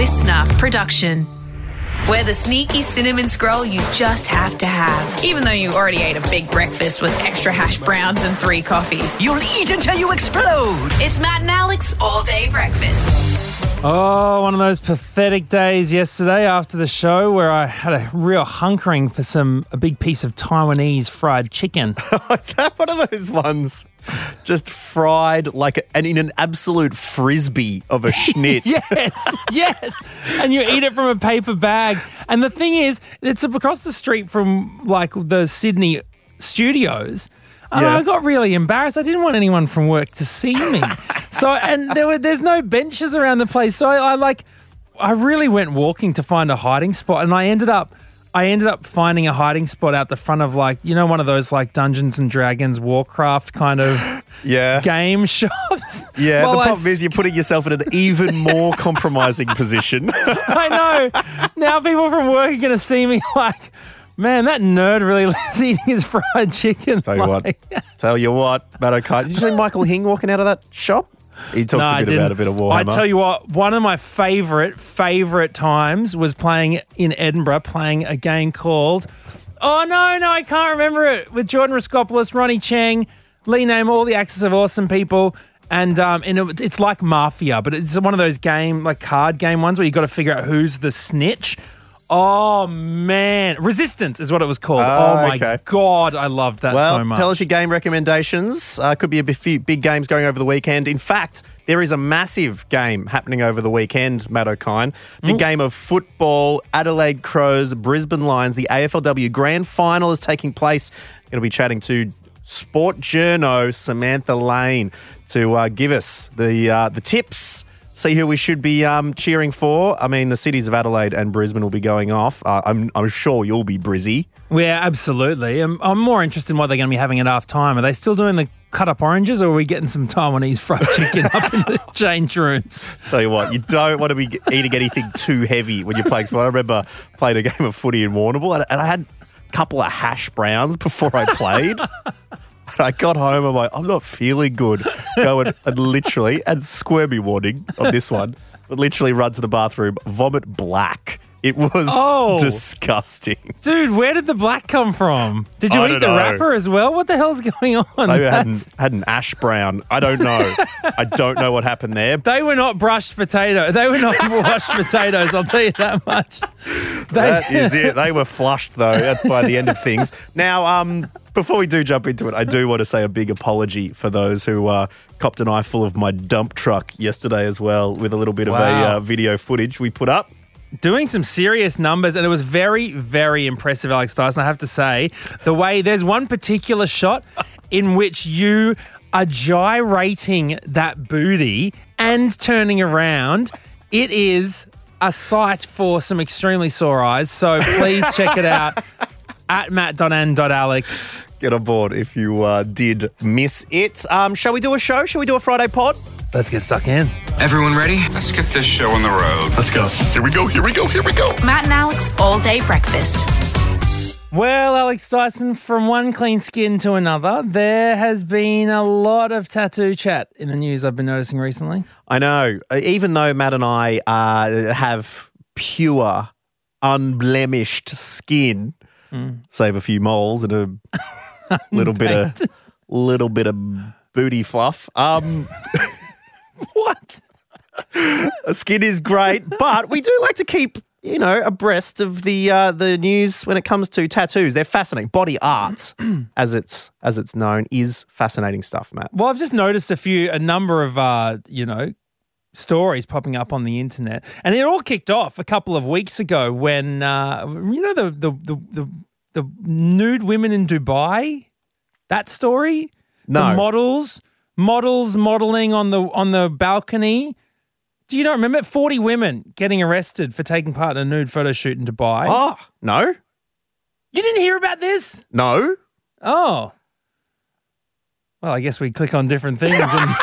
listener production. We're the sneaky cinnamon scroll you just have to have, even though you already ate a big breakfast with extra hash browns and 3 coffees. You'll eat until you explode. It's Matt and Alex all-day breakfast. Oh, one of those pathetic days yesterday after the show where I had a real hunkering for a big piece of Taiwanese fried chicken. Is that one of those ones just fried in an absolute frisbee of a schnitz? Yes. And you eat it from a paper bag. And the thing is, it's across the street from the Sydney studios. And I got really embarrassed. I didn't want anyone from work to see me. And there's no benches around the place. So I really went walking to find a hiding spot, and I ended up finding a hiding spot out the front of one of those Dungeons and Dragons, Warcraft kind of game shops. Yeah, the problem is you're putting yourself in an even more compromising position. I know. Now people from work are going to see me man, that nerd really loves eating his fried chicken. Tell you what, Matt O'Kine. Did you see Michael Hing walking out of that shop? He talks about a bit of Warhammer. I tell you what, one of my favourite times was playing in Edinburgh, playing a game called, I can't remember it, with Jordan Raskopoulos, Ronnie Cheng, Lee Name, all the Axis of Awesome people. And it's like Mafia, but it's one of those card game ones where you got to figure out who's the snitch. Oh, man. Resistance is what it was called. My God, I loved that so much. Tell us your game recommendations. Could be a few big games going over the weekend. In fact, there is a massive game happening over the weekend, Matt O'Kine. Big game of football, Adelaide Crows, Brisbane Lions. The AFLW Grand Final is taking place. Going to be chatting to Sport Journo Samantha Lane to give us the tips. See who we should be cheering for. I mean, the cities of Adelaide and Brisbane will be going off. I'm sure you'll be Brizzy. Yeah, absolutely. I'm more interested in what they're going to be having at half time. Are they still doing the cut-up oranges, or are we getting some Taiwanese fried chicken up in the change rooms? Tell you what, you don't want to be eating anything too heavy when you're playing sport. I remember playing a game of footy in Warrnambool, and I had a couple of hash browns before I played. I got home, I'm not feeling good. Go and literally, and squirmy warning on this one, but literally run to the bathroom, vomit black. It was disgusting. Dude, where did the black come from? Did you eat the wrapper as well? What the hell's going on? Maybe I had an ash brown. I don't know. I don't know what happened there. They were not brushed potato. They were not washed potatoes, I'll tell you that much. That is it. They were flushed, though, by the end of things. Now, before we do jump into it, I do want to say a big apology for those who copped an eyeful of my dump truck yesterday as well, with a little bit of a video footage we put up. Doing some serious numbers, and it was very, very impressive, Alex Dyson, I have to say. There's one particular shot in which you are gyrating that booty and turning around. It is a sight for some extremely sore eyes, so please check it out at matt.and.alex. Get on board if you did miss it. Shall we do a show? Shall we do a Friday pod? Let's get stuck in. Everyone ready? Let's get this show on the road. Let's go. Here we go. Matt and Alex all-day breakfast. Well, Alex Dyson, from one clean skin to another, there has been a lot of tattoo chat in the news I've been noticing recently. I know. Even though Matt and I have pure, unblemished skin, save a few moles and a little bit of booty fluff. What? Skin is great, but we do like to keep, abreast of the news when it comes to tattoos. They're fascinating. Body art, as it's known, is fascinating stuff, Matt. Well, I've just noticed a number of stories popping up on the internet, and it all kicked off a couple of weeks ago when the nude women in Dubai. That story. No. The models modeling on the balcony. Do you not remember? 40 women getting arrested for taking part in a nude photo shoot in Dubai. Oh, no. You didn't hear about this? No. Oh. Well, I guess we click on different things.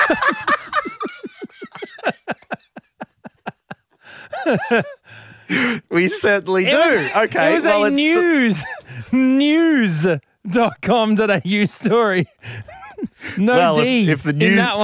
We certainly do. Okay. It was a news.com.au story. No well, D if the in news, that one.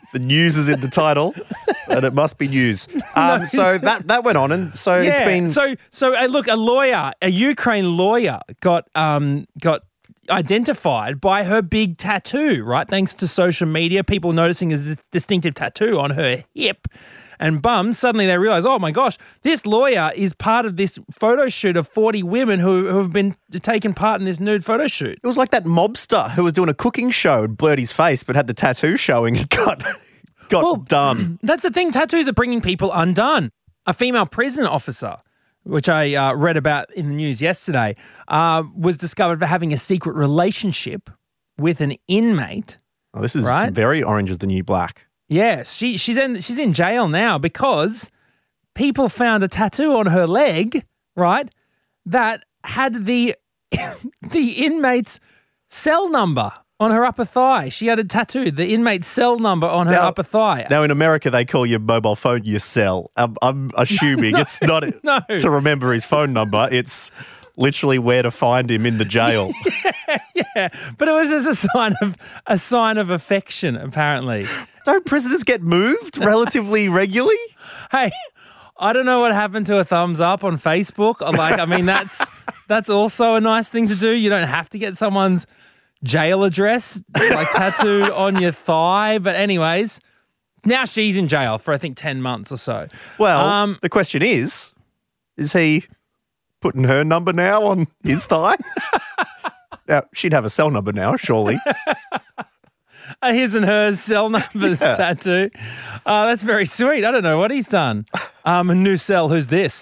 The news is in the title, and it must be news. So that went on, and so it's been. So look, a Ukraine lawyer got identified by her big tattoo, right? Thanks to social media, people noticing a distinctive tattoo on her hip and bum. Suddenly they realize, oh my gosh, this lawyer is part of this photo shoot of 40 women who have been taking part in this nude photo shoot. It was like that mobster who was doing a cooking show, blurred his face, but had the tattoo showing. It got done. That's the thing. Tattoos are bringing people undone. A female prison officer, which I read about in the news yesterday, was discovered for having a secret relationship with an inmate. Oh, this is very Orange is the New Black. Yeah, she's in jail now because people found a tattoo on her leg, right, that had the inmate's cell number on her upper thigh. She had a tattoo, the inmate's cell number on her upper thigh. Now, in America, they call your mobile phone your cell. I'm assuming it's not to remember his phone number. It's literally where to find him in the jail. Yeah. But it was as a sign of affection, apparently. Don't prisoners get moved relatively regularly? Hey, I don't know what happened to a thumbs up on Facebook. Like, I mean, that's also a nice thing to do. You don't have to get someone's jail address like tattooed on your thigh. But anyways, now she's in jail for I think 10 months or so. Well, the question is he putting her number now on his thigh? Now, she'd have a cell number now, surely. A his and hers cell numbers tattoo. That's very sweet. I don't know what he's done. A new cell, who's this?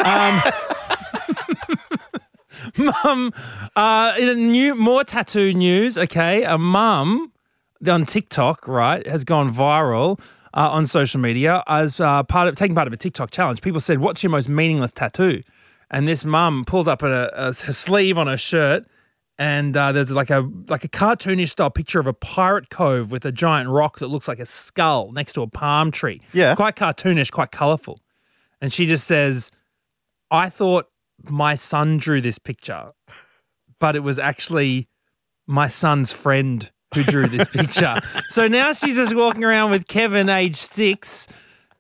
Mum, more tattoo news, okay. A mum on TikTok, right, has gone viral on social media as taking part of a TikTok challenge. People said, what's your most meaningless tattoo? And this mum pulled up a sleeve on her shirt, and there's like a cartoonish style picture of a pirate cove with a giant rock that looks like a skull next to a palm tree. Yeah. Quite cartoonish, quite colourful. And she just says, I thought my son drew this picture, but it was actually my son's friend who drew this picture. So now she's just walking around with Kevin, age 6.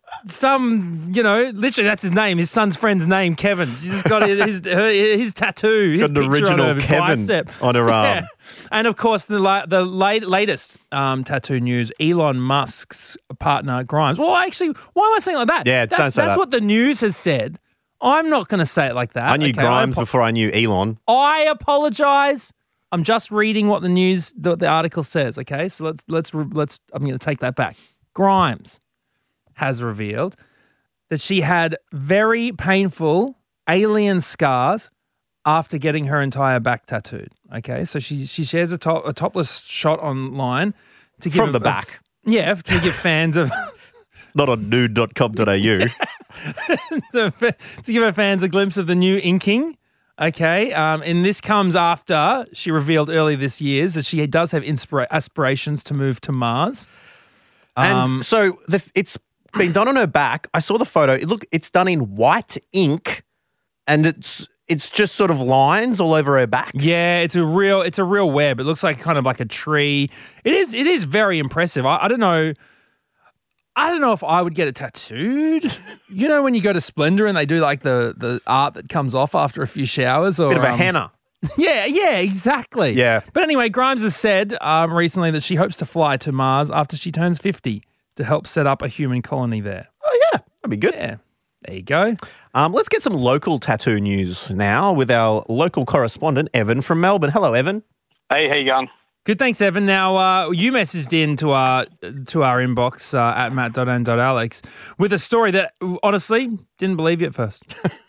Literally that's his name, his son's friend's name, Kevin. She just got his tattoo, his got an picture original on her Kevin bicep. On her arm. Yeah. And of course, the latest tattoo news, Elon Musk's partner, Grimes. Well, actually, why am I saying it like that? Yeah, don't say that. That's what the news has said. I'm not going to say it like that. I knew Grimes before I knew Elon. I apologise. I'm just reading what the article says. Okay, so let's. I'm going to take that back. Grimes has revealed that she had very painful alien scars after getting her entire back tattooed. Okay, so she shares a topless shot online to give from the back. To give fans of. It's not on nude.com.au. to give her fans a glimpse of the new inking. Okay, and this comes after she revealed early this year that she does have aspirations to move to Mars. And so it's been done on her back. I saw the photo. It's done in white ink, and it's just sort of lines all over her back. Yeah, it's a real web. It looks like kind of like a tree. It is very impressive. I don't know. I don't know if I would get it tattooed. You know when you go to Splendor and they do like the art that comes off after a few showers? Or bit of a henna. Yeah, exactly. Yeah. But anyway, Grimes has said recently that she hopes to fly to Mars after she turns 50 to help set up a human colony there. Oh, yeah. That'd be good. Yeah. There you go. Let's get some local tattoo news now with our local correspondent, Evan from Melbourne. Hello, Evan. Hey, how you going? Good, thanks, Evan. Now, you messaged in to our inbox at matt.and.alex with a story that, honestly, didn't believe you at first.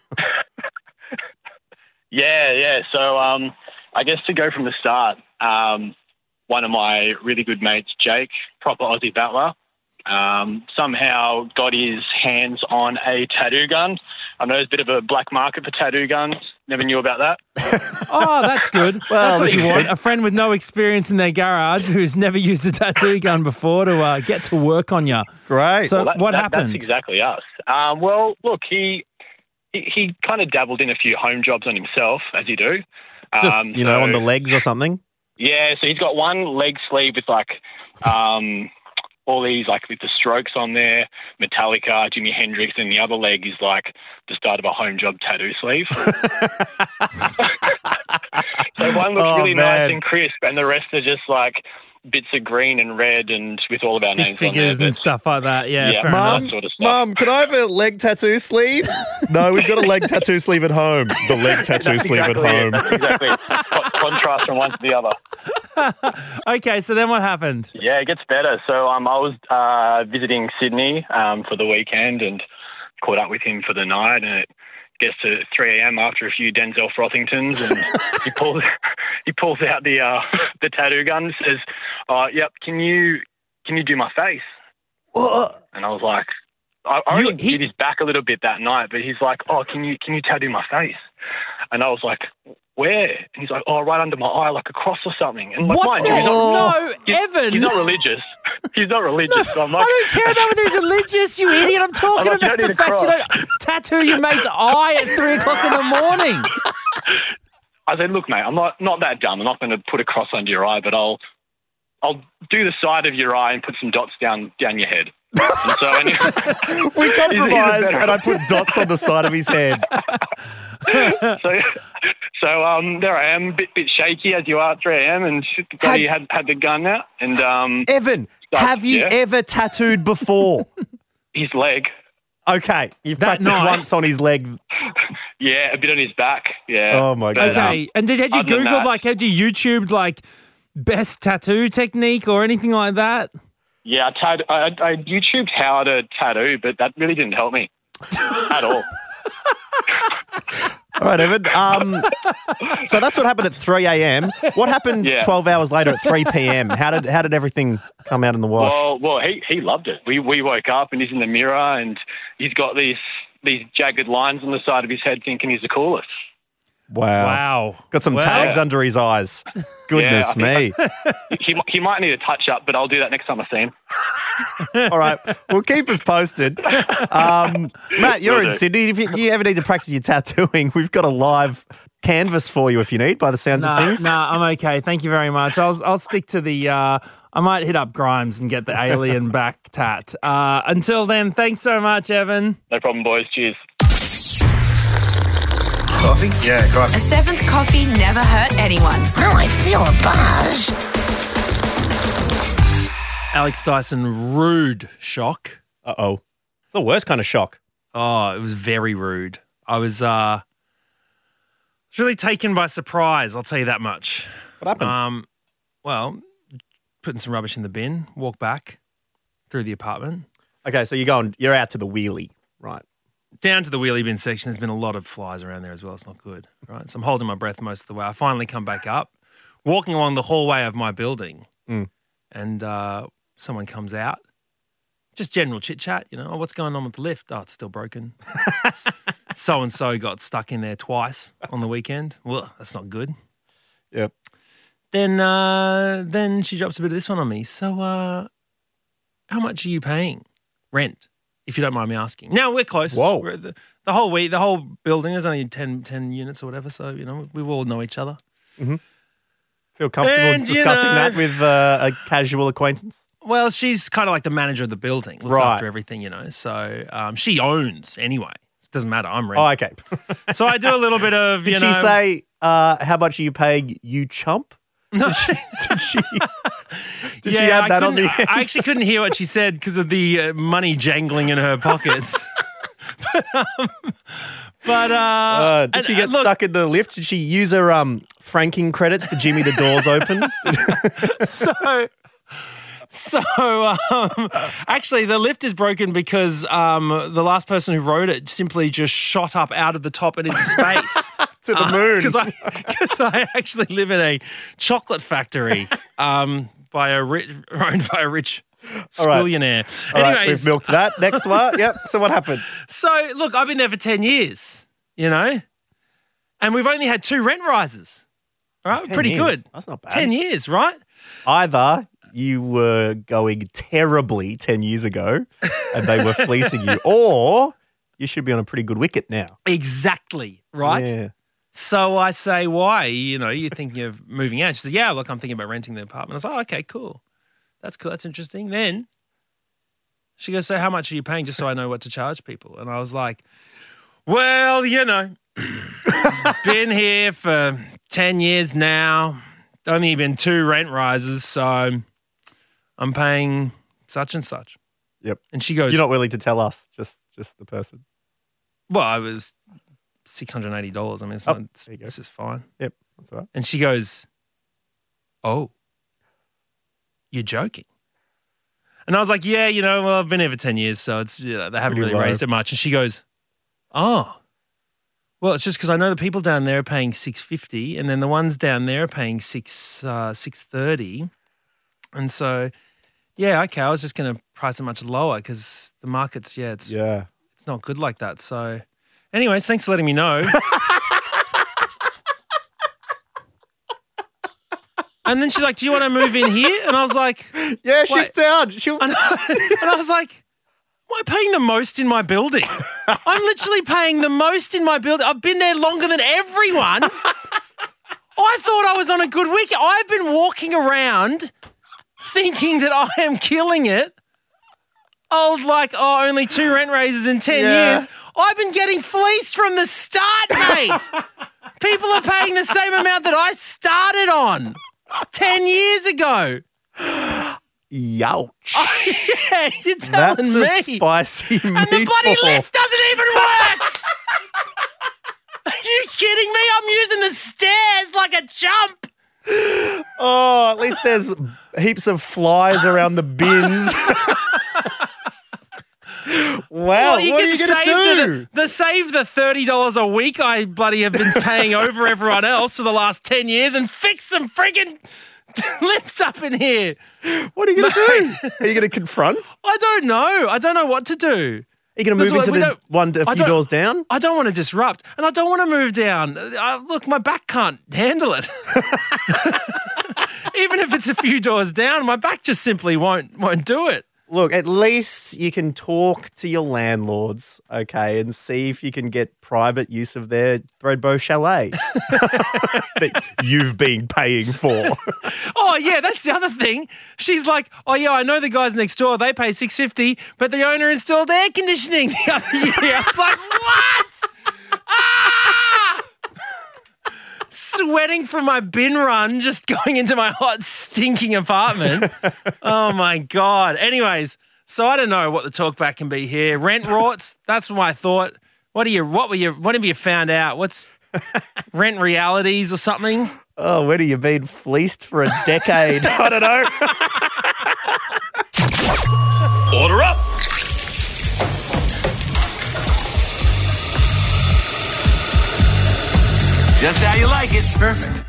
Yeah. So, I guess to go from the start, one of my really good mates, Jake, proper Aussie battler, somehow got his hands on a tattoo gun. I know there's a bit of a black market for tattoo guns. Never knew about that. Oh, that's good. Well, that's what you want. A friend with no experience in their garage who's never used a tattoo gun before to get to work on you. Great. So what happened? That's exactly us. Well, look, he kind of dabbled in a few home jobs on himself, as you do. Just, on the legs or something? Yeah, so he's got one leg sleeve with like all these, like, with the Strokes on there, Metallica, Jimi Hendrix, and the other leg is, like, the start of a home job tattoo sleeve. So one looks really nice and crisp, and the rest are just, like, bits of green and red and with all of our names on there. Figures and stuff like that, yeah. Fair Mum, enough. sort of stuff. Mum, can I have a leg tattoo sleeve? No, we've got a leg tattoo sleeve at home. The leg tattoo sleeve at home. Exactly. Contrast from one to the other. Okay, so then what happened? Yeah, it gets better. So I was visiting Sydney for the weekend and caught up with him for the night, and it gets to 3 a.m. after a few Denzel Frothingtons, and he pulls out the tattoo gun and says, "Yep, can you do my face?" And I was like, I only did his back a little bit that night, but he's like, "Oh, can you tattoo my face?" And I was like, "Where?" And he's like, "Oh, right under my eye, like a cross or something." And like, What? mind you, No, Evan. He's not religious. He's not religious. So I'm like, I don't care about whether he's religious, you idiot. I'm talking like, you about don't need the a fact you cross. don't tattoo your mate's eye at 3 o'clock in the morning. I said, "Look, mate, I'm not that dumb. I'm not going to put a cross under your eye, but I'll do the side of your eye and put some dots down your head." And so We compromised, and I put dots on the side of his head. So there I am, bit shaky as you are at 3 a.m. and he had the gun out. And Evan, have you ever tattooed before? his leg. Okay, you've That practiced nice. once on his leg. Yeah, a bit on his back. Yeah. Oh, my God. Okay, and had you other than Googled, that- had you YouTubed, best tattoo technique or anything like that? Yeah, I YouTubed how to tattoo, but that really didn't help me at all. All right, Evan. So that's what happened at 3 a.m. What happened 12 hours later at 3 p.m.? How did everything come out in the wash? Well, he loved it. We woke up and he's in the mirror and he's got these jagged lines on the side of his head, thinking he's the coolest. Wow. Got some tags under his eyes. Goodness me. He might need a touch up, but I'll do that next time I see him. All right. Well, keep us posted. Matt, you're in Sydney. If you ever need to practice your tattooing, we've got a live canvas for you if you need, by the sounds of things. No, I'm okay. Thank you very much. I'll stick to the. I might hit up Grimes and get the alien back tat. Until then, thanks so much, Evan. No problem, boys. Cheers. Coffee? Yeah, coffee. A seventh coffee never hurt anyone. Oh, I feel a buzz. Alex Dyson, rude shock. Uh-oh. It's the worst kind of shock. Oh, it was very rude. I was really taken by surprise, I'll tell you that much. What happened? Well, putting some rubbish in the bin, walk back through the apartment. Okay, so you're out to the wheelie, right? Down to the wheelie bin section. There's been a lot of flies around there as well. It's not good, right? So I'm holding my breath most of the way. I finally come back up, walking along the hallway of my building, and someone comes out. Just general chit-chat, Oh, what's going on with the lift? Oh, it's still broken. So-and-so got stuck in there twice on the weekend. Well, that's not good. Yep. Then she drops a bit of this one on me. So how much are you paying rent, if you don't mind me asking? Now, we're close. Whoa. We're the whole building is only 10 units or whatever, so, we all know each other. Mm-hmm. Feel comfortable discussing that with a casual acquaintance? Well, she's kind of like the manager of the building, looks after everything, So she owns anyway. It doesn't matter. I'm renting. Oh, okay. So I do a little bit of, Did she say, how much are you paying, you chump? No. Did she add that on the end? I actually couldn't hear what she said because of the money jangling in her pockets. Did she get stuck in the lift? Did she use her franking credits to jimmy the doors open? Actually, the lift is broken because the last person who rode it simply just shot up out of the top and into space. To the moon. Because I actually live in a chocolate factory owned by a rich squillionaire. All right, Anyways, we've milked that. Next one. Yep. So what happened? So, look, I've been there for 10 years, and we've only had 2 rent rises. All right, 10 pretty years. good. That's not bad. 10 years, right? Either you were going terribly 10 years ago and they were fleecing you, or you should be on a pretty good wicket now. Exactly, right? Yeah. So I say, why? You're thinking of moving out. She said, yeah, look, I'm thinking about renting the apartment. I was like, oh, okay, cool. That's cool. That's interesting. Then She goes, so how much are you paying just so I know what to charge people? And I was like, well, been here for 10 years now. Only been 2 rent rises, so I'm paying such and such. Yep. And she goes, you're not willing to tell us, just the person. well, I was $680. I mean, it's just fine. Yep, that's all right. And she goes, oh, you're joking. And I was like, yeah, well, I've been here for 10 years, so it's they haven't Pretty really low. raised it much. And she goes, oh, well, it's just because I know the people down there are paying $650, and then the ones down there are paying $630. And so, yeah, okay, I was just going to price it much lower because the market's, it's not good like that. So, anyways, thanks for letting me know. And then she's like, do you want to move in here? And I was like, Yeah, shift down. and I was like, am I paying the most in my building? I'm literally paying the most in my building. I've been there longer than everyone. I thought I was on a good week. I've been walking around thinking that I am killing it. Only 2 rent raises in 10 years. I've been getting fleeced from the start, mate. People are paying the same amount that I started on 10 years ago. Youch. Yeah, you're telling That's me. a spicy meatball. And the bloody lift doesn't even work. Are you kidding me? I'm using the stairs like a chump. Oh, at least there's heaps of flies around the bins. Wow, what are you going to do? Save the $30 a week I bloody have been paying over everyone else for the last 10 years and fix some friggin' lifts up in here. What are you going to do? Are you going to confront? I don't know. I don't know what to do. Are you going to move into the one a few doors down? I don't want to disrupt, and I don't want to move down. Look, my back can't handle it. Even if it's a few doors down, my back just simply won't do it. Look, at least you can talk to your landlords, okay, and see if you can get private use of their Threadbow chalet that you've been paying for. Oh, yeah, that's the other thing. She's like, oh, yeah, I know the guys next door, they pay $650, but the owner installed air conditioning the other year. I was like, what? Ah! Sweating from my bin run, just going into my hot, stinking apartment. Oh, my God. Anyways, so I don't know what the talkback can be here. Rent rorts, that's my thought. What have you found out? What's rent realities or something? Oh, when have you been fleeced for a decade? I don't know. Order up! Just how you like it. Perfect.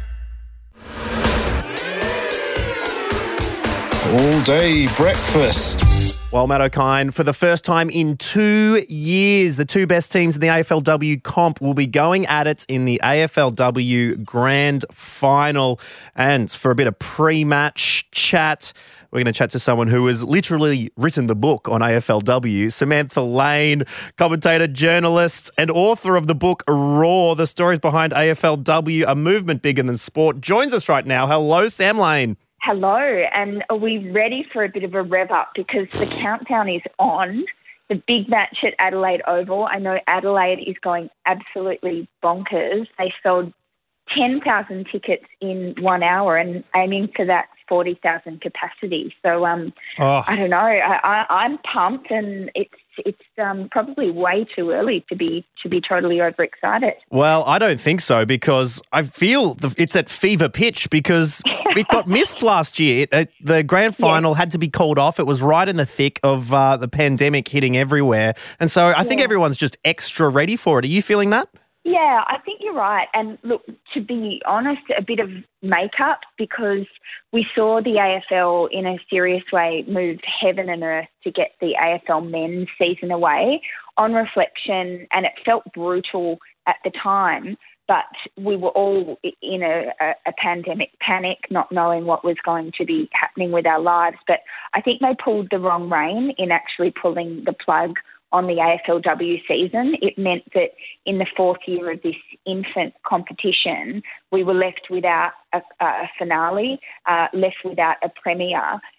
All day breakfast. Well, Matt O'Kine, for the first time in 2 years, the 2 best teams in the AFLW comp will be going at it in the AFLW Grand Final. And for a bit of pre-match chat, we're going to chat to someone who has literally written the book on AFLW, Samantha Lane, commentator, journalist, and author of the book Raw, The Stories Behind AFLW, A Movement Bigger Than Sport, joins us right now. Hello, Sam Lane. Hello, and are we ready for a bit of a rev up because the countdown is on? The big match at Adelaide Oval. I know Adelaide is going absolutely bonkers. They sold 10,000 tickets in 1 hour and aiming for that 40,000 capacity. So I don't know. I'm pumped, and it's probably way too early to be totally overexcited. Well, I don't think so because I feel it's at fever pitch because it got missed last year. The grand final had to be called off. It was right in the thick of the pandemic hitting everywhere. And so I think everyone's just extra ready for it. Are you feeling that? Yeah, I think you're right. And look, to be honest, a bit of makeup because we saw the AFL in a serious way move heaven and earth to get the AFL men's season away. On reflection, and it felt brutal at the time, but we were all in a pandemic panic, not knowing what was going to be happening with our lives. But I think they pulled the wrong rein in actually pulling the plug on the AFLW season. It meant that in the 4th year of this infant competition, we were left without a finale, left without a premiere,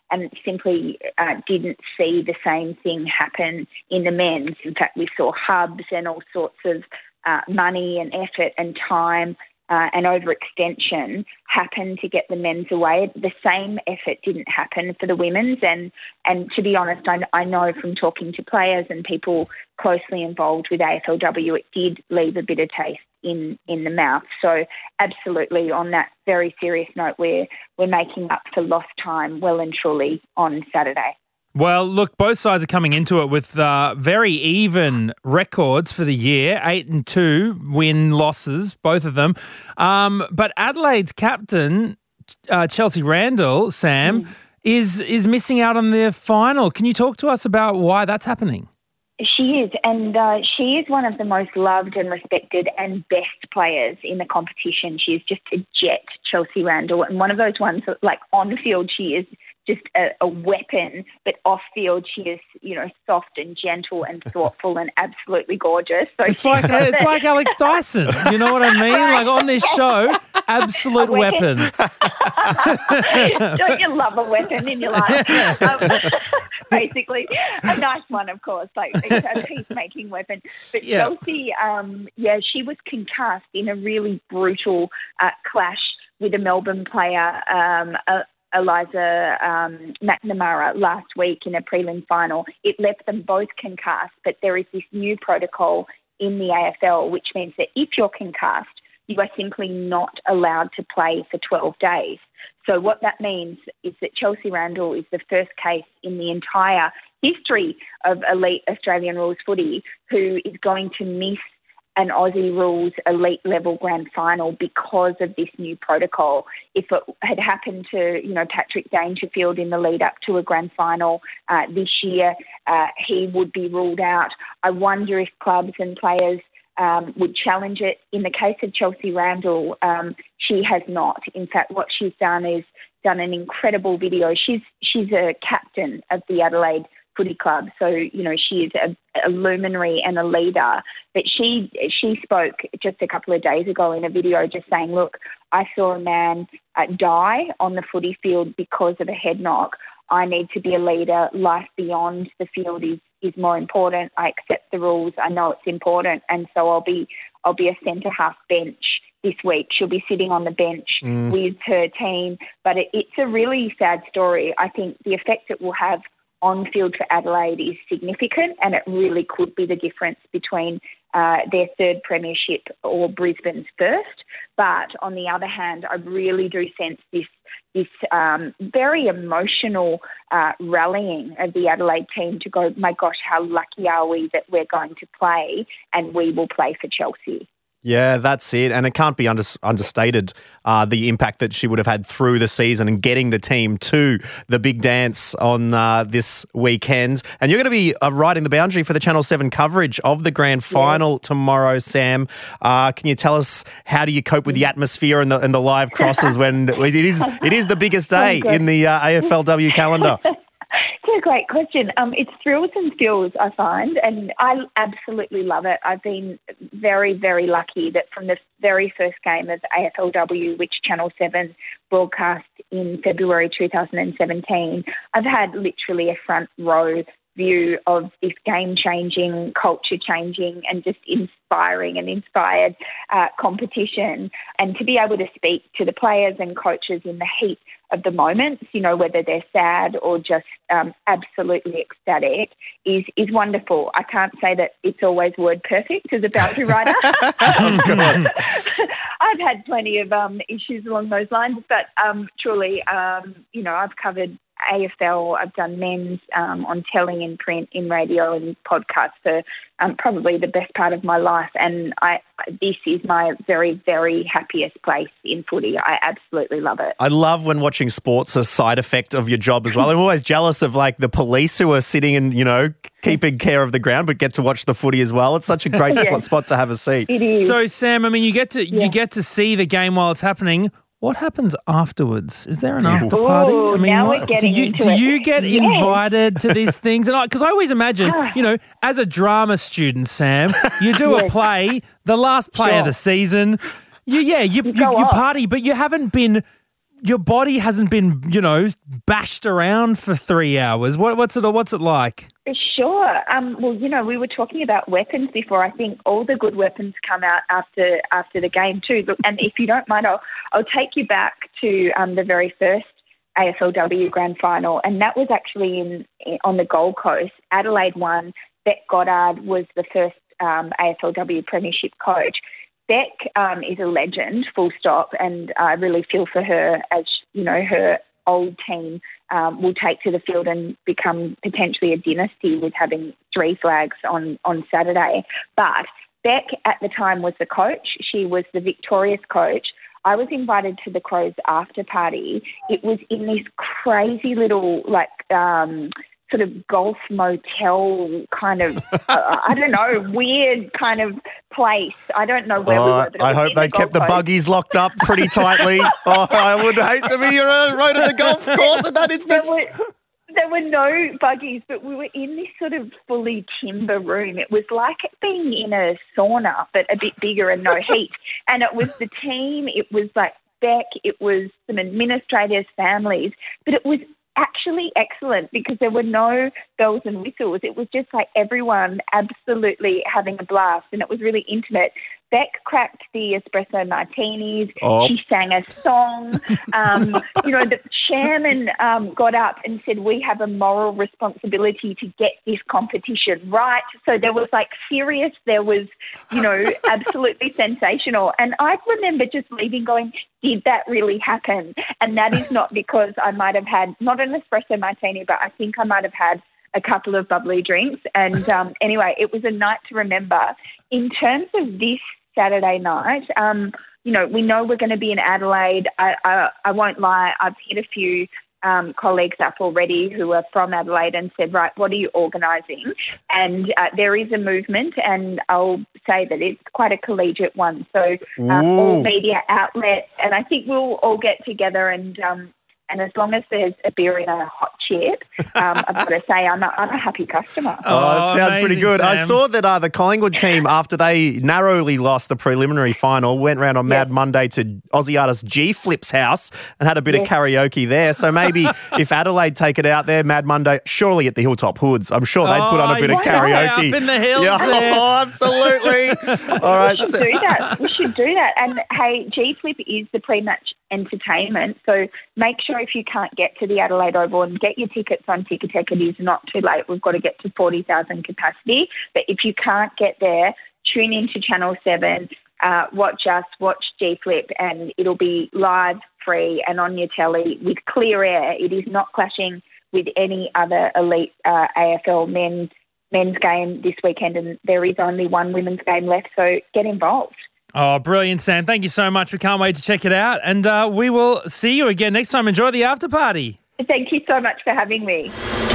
and simply didn't see the same thing happen in the men's. In fact, we saw hubs and all sorts of money and effort and time and overextension happen to get the men's away. The same effort didn't happen for the women's. And to be honest, I know from talking to players and people closely involved with AFLW, it did leave a bitter taste in the mouth. So absolutely, on that very serious note, we're making up for lost time well and truly on Saturday. Well, look, both sides are coming into it with very even records for the year, 8-2 win-losses, both of them. But Adelaide's captain, Chelsea Randall, Sam, is missing out on the final. Can you talk to us about why that's happening? She is, and she is one of the most loved and respected and best players in the competition. She is just a jet, Chelsea Randall, and one of those ones that, like, on the field, she is just a weapon, but off field she is, soft and gentle and thoughtful and absolutely gorgeous. So it's like Alex Dyson. You know what I mean? Right. Like on this show, absolute weapon. Don't you love a weapon in your life? Basically, a nice one, of course, like a peacemaking weapon. But Chelsea, she was concussed in a really brutal clash with a Melbourne player, Eliza McNamara, last week in a prelim final. It left them both concussed, but there is this new protocol in the AFL which means that if you're concussed, you are simply not allowed to play for 12 days. So what that means is that Chelsea Randall is the first case in the entire history of elite Australian rules footy who is going to miss an Aussie rules elite level grand final because of this new protocol. If it had happened to, Patrick Dangerfield in the lead up to a grand final this year, he would be ruled out. I wonder if clubs and players would challenge it. In the case of Chelsea Randall, she has not. In fact, what she's done is done an incredible video. She's a captain of the Adelaide Footy Club, so she is a luminary and a leader. But she spoke just a couple of days ago in a video, just saying, "Look, I saw a man die on the footy field because of a head knock. I need to be a leader. Life beyond the field is more important. I accept the rules. I know it's important, and so I'll be a centre half bench this week." She'll be sitting on the bench with her team, but it's a really sad story. I think the effect it will have on field for Adelaide is significant, and it really could be the difference between their third premiership or Brisbane's first. But on the other hand, I really do sense this very emotional rallying of the Adelaide team to go, my gosh, how lucky are we that we're going to play and we will play for Chelsea. Yeah, that's it. And it can't be understated, the impact that she would have had through the season and getting the team to the big dance on this weekend. And you're going to be right in the boundary for the Channel 7 coverage of the grand final tomorrow, Sam. Can you tell us, how do you cope with the atmosphere and the live crosses when it is the biggest day in the AFLW calendar? It's a great question. It's thrills and spills, I find, and I absolutely love it. I've been very, very lucky that from the very first game of AFLW, which Channel 7 broadcast in February 2017, I've had literally a front row view of this game-changing, culture-changing and just inspiring and inspired competition. And to be able to speak to the players and coaches in the heat of the moments, whether they're sad or just absolutely ecstatic, is wonderful. I can't say that it's always word perfect as a boundary rider. Of course. I've had plenty of issues along those lines, but truly, I've covered AFL, I've done men's on telly and print, in radio and podcasts for probably the best part of my life. And this is my very, very happiest place in footy. I absolutely love it. I love when watching sports a side effect of your job as well. I'm always jealous of the police who are sitting and, keeping care of the ground but get to watch the footy as well. It's such a great spot to have a seat. It is. So, Sam, you get to see the game while it's happening. What happens afterwards? Is there an after party? Now we're getting into it. Do you get invited to these things? And because I always imagine, as a drama student, Sam, you do a play, the last play of the season. You party, but you haven't been your body hasn't been, bashed around for 3 hours. What's it like? Sure. Well, we were talking about weapons before. I think all the good weapons come out after the game too. Look, and if you don't mind, I'll take you back to the very first AFLW Grand Final, and that was actually on the Gold Coast. Adelaide won. Beck Goddard was the first AFLW Premiership coach. Beck is a legend, full stop, and I really feel for her as, her old team will take to the field and become potentially a dynasty with having 3 flags on Saturday. But Beck at the time was the coach. She was the victorious coach. I was invited to the Crows after party. It was in this crazy little, sort of golf motel kind of, I don't know, weird kind of place. I don't know where we were. But I hope they kept the buggies locked up pretty tightly. I would hate to be right at the golf course at that instance. There were no buggies, but we were in this sort of fully timber room. It was like being in a sauna, but a bit bigger and no heat. And it was the team, it was like Beck, it was some administrators, families, but it was actually excellent because there were no bells and whistles. It was just like everyone absolutely having a blast, and it was really intimate. Beck cracked the espresso martinis. Oh. She sang a song. The chairman got up and said, we have a moral responsibility to get this competition right. So there was serious, there was, absolutely sensational. And I remember just leaving going, did that really happen? And that is not because I might have had, not an espresso martini, but I think I might have had a couple of bubbly drinks. And anyway, it was a night to remember. In terms of this Saturday night, we know we're going to be in Adelaide. I won't lie, I've hit a few colleagues up already who are from Adelaide and said, right, what are you organising? And there is a movement, and I'll say that it's quite a collegiate one. So all media outlets, and I think we'll all get together and as long as there's a beer and a hot chip, I've got to say I'm a happy customer. Oh, it sounds pretty good. Sam. I saw that the Collingwood team, after they narrowly lost the preliminary final, went round on Mad Monday to Aussie artist G Flip's house and had a bit of karaoke there. So maybe if Adelaide take it out there, Mad Monday, surely at the Hilltop Hoods, I'm sure they'd put on a bit of karaoke. Up in the hills there. Oh, absolutely. All right. We should do that. We should do that. And hey, G Flip is the pre-match entertainment, so make sure if you can't get to the Adelaide Oval and get your tickets on Ticketek, it is not too late. We've got to get to 40,000 capacity, but if you can't get there, tune into Channel 7, watch G Flip, and it'll be live, free, and on your telly with clear air. It is not clashing with any other elite AFL men's game this weekend, and there is only one women's game left, so get involved. Oh, brilliant, Sam. Thank you so much. We can't wait to check it out. And we will see you again next time. Enjoy the after party. Thank you so much for having me.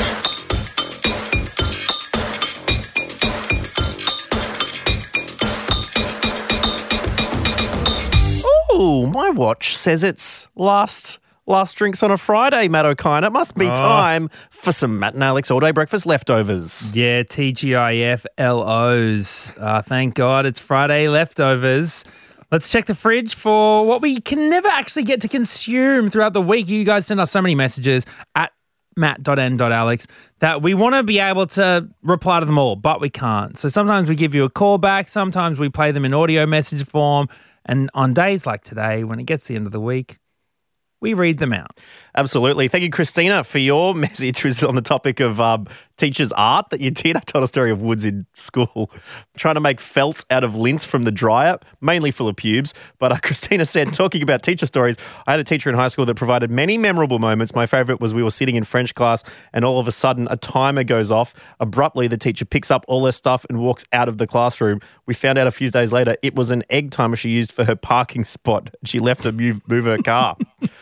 Oh, my watch says it's last drinks on a Friday, Matt O'Kine. It must be time for some Matt and Alex all-day breakfast leftovers. Yeah, TGIF LOs. Thank God it's Friday leftovers. Let's check the fridge for what we can never actually get to consume throughout the week. You guys send us so many messages at matt.n.alex that we want to be able to reply to them all, but we can't. So sometimes we give you a call back. Sometimes we play them in audio message form. And on days like today, when it gets to the end of the week, we read them out. Absolutely. Thank you, Christina, for your message. It was on the topic of teachers' art that you did. I told a story of Woods in school trying to make felt out of lint from the dryer, mainly full of pubes. But Christina said, talking about teacher stories, I had a teacher in high school that provided many memorable moments. My favourite was we were sitting in French class and all of a sudden a timer goes off. Abruptly, the teacher picks up all her stuff and walks out of the classroom. We found out a few days later it was an egg timer she used for her parking spot. She left to move her car.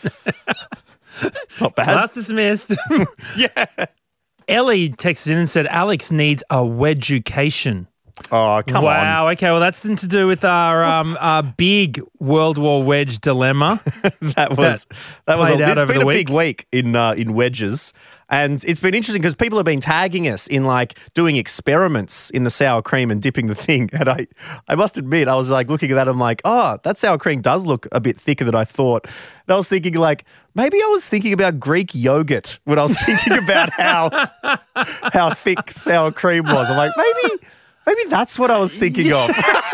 Not bad. Class dismissed. Yeah. Ellie texted in and said, Alex needs a wedge-ucation. Oh, come on. Wow. Okay, well, that's something to do with our big World War wedge dilemma. It's been a big week in wedges. And it's been interesting because people have been tagging us in like doing experiments in the sour cream and dipping the thing. And I must admit, I was like looking at that. I'm like, oh, that sour cream does look a bit thicker than I thought. And I was thinking like, maybe I was thinking about Greek yogurt when I was thinking about how thick sour cream was. I'm like, maybe that's what I was thinking of.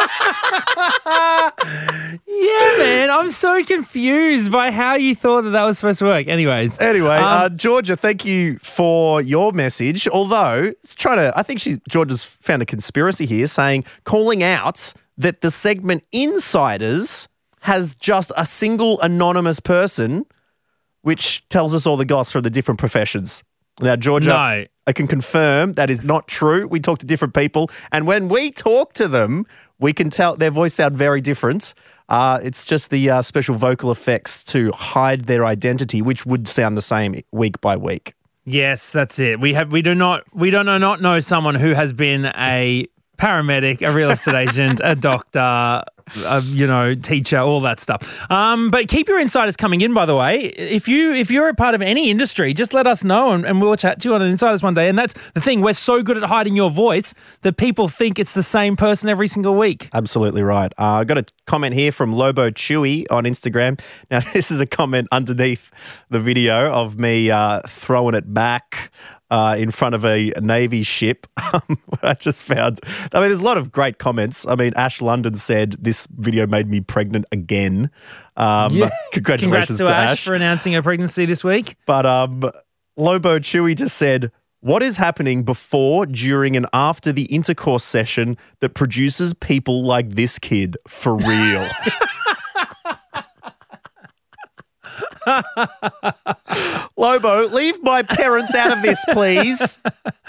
Yeah, man. I'm so confused by how you thought that was supposed to work. Anyway, Georgia, thank you for your message. Although it's I think Georgia's found a conspiracy here, calling out that the segment Insiders has just a single anonymous person, which tells us all the goss from the different professions. Now, Georgia, No. I can confirm that is not true. We talk to different people, and when we talk to them, we can tell their voice sound very different. It's just the special vocal effects to hide their identity, which would sound the same week by week. Yes, that's it. We do not know someone who has been a paramedic, a real estate agent, a doctor, teacher, all that stuff. But keep your insiders coming in, by the way. If you're a part of any industry, just let us know and we'll chat to you on an Insiders one day. And that's the thing. We're so good at hiding your voice that people think it's the same person every single week. Absolutely right. I got a comment here from Lobo Chewy on Instagram. Now, this is a comment underneath the video of me throwing it back in front of a Navy ship. I just found, there's a lot of great comments. Ash London said, this video made me pregnant again. Congratulations to Ash for announcing her pregnancy this week. But Lobo Chewy just said, what is happening before, during, and after the intercourse session that produces people like this kid for real? Lobo, leave my parents out of this, please.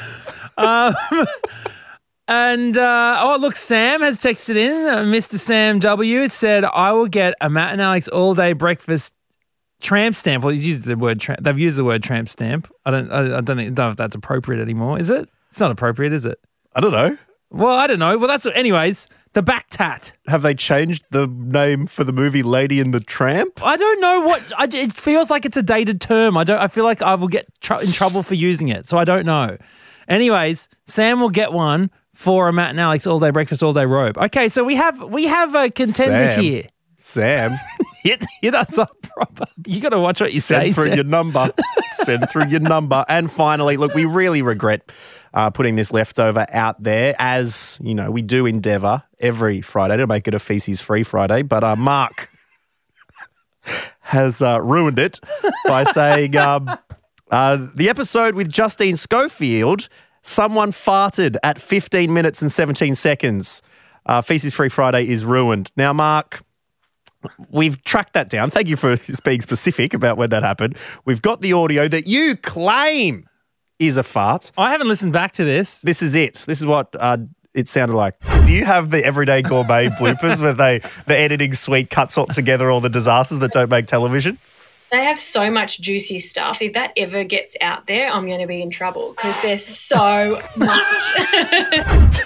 Look, Sam has texted in. Mr. Sam W. said, I will get a Matt and Alex all-day breakfast tramp stamp. Well, they've used the word tramp stamp. I don't know if that's appropriate anymore. Is it? It's not appropriate, is it? I don't know. Well, I don't know. Well, anyways, the back tat. Have they changed the name for the movie Lady and the Tramp? I don't know it feels like it's a dated term. I feel like I will get in trouble for using it, so I don't know. Anyways, Sam will get one for a Matt and Alex all-day breakfast, all-day robe. Okay, so we have a contender here. Sam. Hit us up proper. You got to watch what you say. Send through your number. Send through your number. And finally, look, we really regret putting this leftover out there, as, we do endeavour every Friday to make it a feces-free Friday. But Mark has ruined it by saying the episode with Justine Schofield, someone farted at 15 minutes and 17 seconds. Feces-free Friday is ruined. Now, Mark, we've tracked that down. Thank you for being specific about when that happened. We've got the audio that you claim is a fart. I haven't listened back to this. This is it. This is what it sounded like. Do you have the Everyday Gourmet bloopers where the editing suite cuts all together all the disasters that don't make television? They have so much juicy stuff. If that ever gets out there, I'm going to be in trouble because there's so much.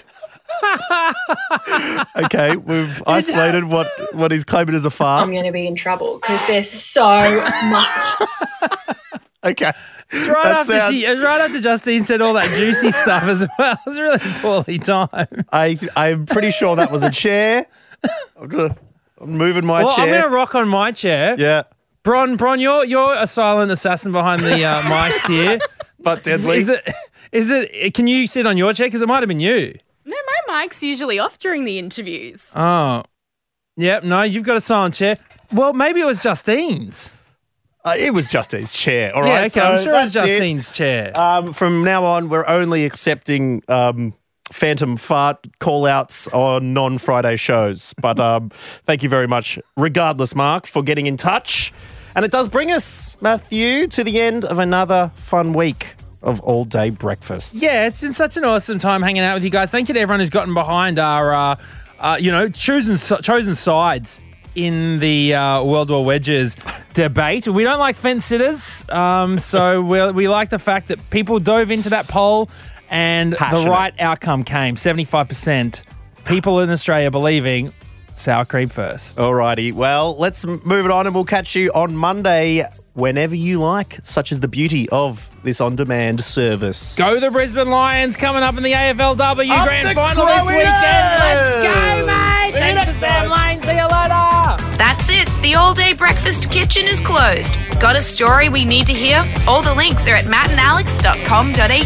Okay, we've isolated what he's claiming as a fart. I'm going to be in trouble because there's so much. Okay. Right after Justine said all that juicy stuff as well. It was really poorly timed. I'm pretty sure that was a chair. I'm moving my chair. I'm going to rock on my chair. Yeah. Bron, you're a silent assassin behind the mics here. But deadly. Is it? Can you sit on your chair? Because it might have been you. No, my mic's usually off during the interviews. Oh. Yep, no, you've got a silent chair. Well, maybe it was Justine's. It was Justine's chair, all right? Yeah, okay, so I'm sure it was Justine's chair. From now on, we're only accepting phantom fart call-outs on non-Friday shows. But thank you very much, regardless, Mark, for getting in touch. And it does bring us, Matthew, to the end of another fun week of all-day breakfast. Yeah, it's been such an awesome time hanging out with you guys. Thank you to everyone who's gotten behind our, chosen sides in the World War Wedges debate. We don't like fence sitters, so we like the fact that people dove into that poll and the right outcome came. 75% people in Australia believing sour cream first. Alrighty, well, let's move it on and we'll catch you on Monday whenever you like, such as the beauty of this on-demand service. Go the Brisbane Lions coming up in the AFLW Up Grand the Final this Crowians! weekend. Let's go, mate. See you Thanks next to Sam time. Lane. See you later. That's it. The all-day breakfast kitchen is closed. Got a story we need to hear? All the links are at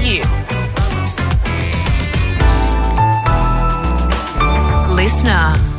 mattandalex.com.au. Listener.